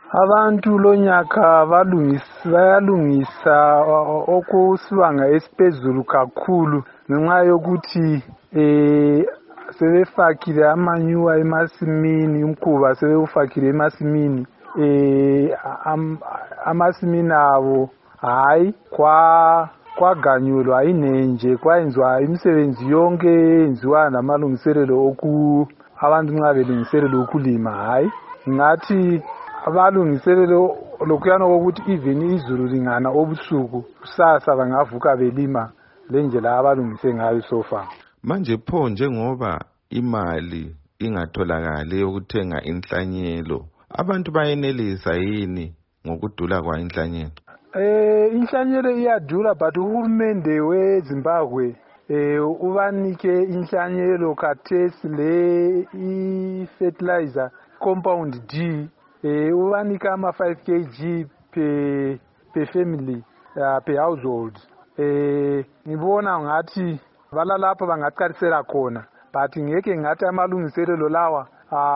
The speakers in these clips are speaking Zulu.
Abantu lonyaka bayalungisa okusibanga esiphezulu kakhulu ngenxa yokuthi sebefakile amanyuwa emasimini, umkhuba sebewufakile emasimini. Amasimini abo hayi kwaganyulwa inenje, kwayenziwa imisebenzi yonke eyenziwa namalungiselelo abantu nxa belungiselela ukulima. Hayi ngathi abalungiselelo lokuyana kokuthi even izulu lingana obusuku kusasa bangavuka belima lendlela abalungise ngayo sofa. Manje pho njengoba imali ingatholakala yokuthenga inhlanyelo, abantu bayenelisa yini ngokudula kwa inhlanyelo? Inhlanyelo iyadula, but uhulumende weZimbabwe ubanike inhlanyelo khathesi le i-fertilizer compound D, ubanika ama-5 kg per family, per household. Ngibona ngathi balalapho bangaqalisela khona, but ngeke ngathi amalungiselelo lawa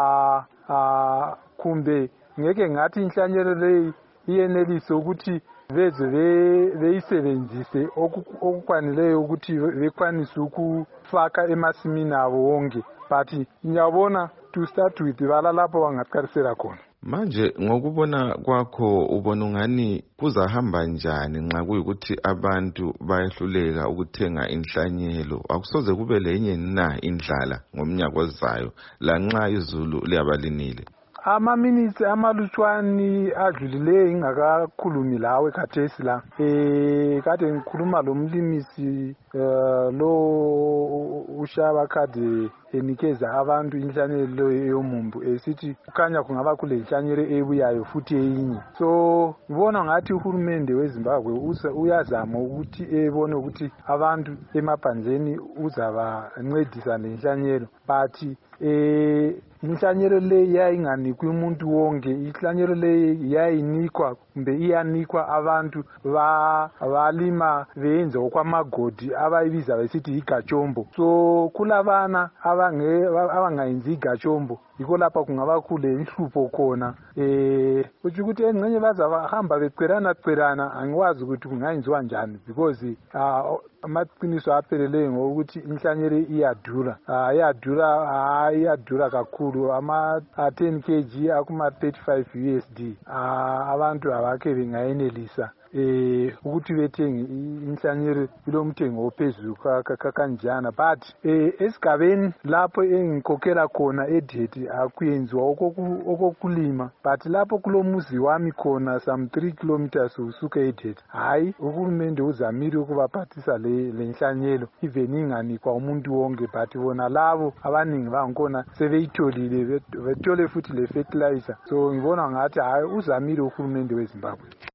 kumbe ngeke ngathi inhlanyelo leyi iyenelise ukuthi beze beyisebenzise okukwanileyo ukuthi bekwanise ukufaka emasimini abo wonke, but ngiyabona to start with balalapho bangaqalisela khona. Manje ngokubona kwakho ubona ungani kuzahamba njani nxa kuyikuthi abantu bayehluleka ukuthenga inhlanyelo? Akusoze kube lenye na indlala ngomnyaka ozayo lanxa izulu liyabalinile? Ama-minutes amalutshwani adlulileyo ingakakhulumi lawe khathesi la. Kade ngikhuluma lomlimisi lo ushaba kade enikeza abantu inhlanyelo yomumbu esithi kukhanya kungaba kule inhlanyelo ebuyayo futhi eyinye. So ngibona ngathi uhulumende weZimbabwe uyazama ukuthi ebone ukuthi abantu emaphandleni uzabancedisa lenhlanyelo, but inhlanyelo le yayinganikwi umuntu wonke. Inhlanyelo le yayinikwa kumbe iyanikwa abantu balima beyenze okwamagodi abayibiza besithi igachombo. So kulabana abangayenzi igachombo, yikho lapha kungaba kule inhlupho khona. Kuthi ukuthi engcenye bazahamba becerana angiwazi ukuthi kungayenziwa njani, because amaqiniso apheleleyo ngokuthi inhlanyelo iyadura. Iyadura kakhulu, ama-10 kg akuma-35 USD. Abantu abakhe bengayenelisa ukuthi bethenge inhlanyelo ilomthengo ophezulu kanjana, but esigabeni lapho engikhokhela khona eDethi akuyenziwa okokulima, but lapho kulomuzi wami khona some 3 kilometers usuka eDethi, hayi uhulumende uzamile ukubaphathisa le nhlanyelo even inganikwa umuntu wonke, but bona labo abaningi bangkhona sebeyitholile bethole futhi le fertilizer. So ngibona ngathi hayi uzamile uhulumende weZimbabwe.